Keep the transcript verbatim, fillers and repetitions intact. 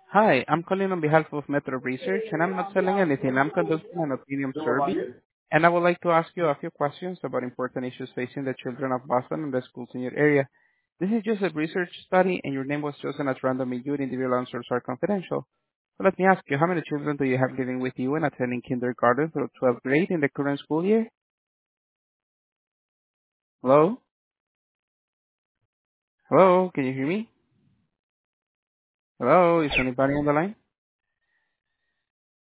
Hi, I'm calling on behalf of Metro Research, and I'm not selling anything. I'm conducting an opinion survey, and I would like to ask you a few questions about important issues facing the children of Boston and the schools in your area. This is just a research study, and your name was chosen as random, and your individual answers are confidential. So let me ask you, how many children do you have living with you and attending kindergarten through twelfth grade in the current school year? Hello? Hello? Can you hear me? Hello? Is anybody on the line?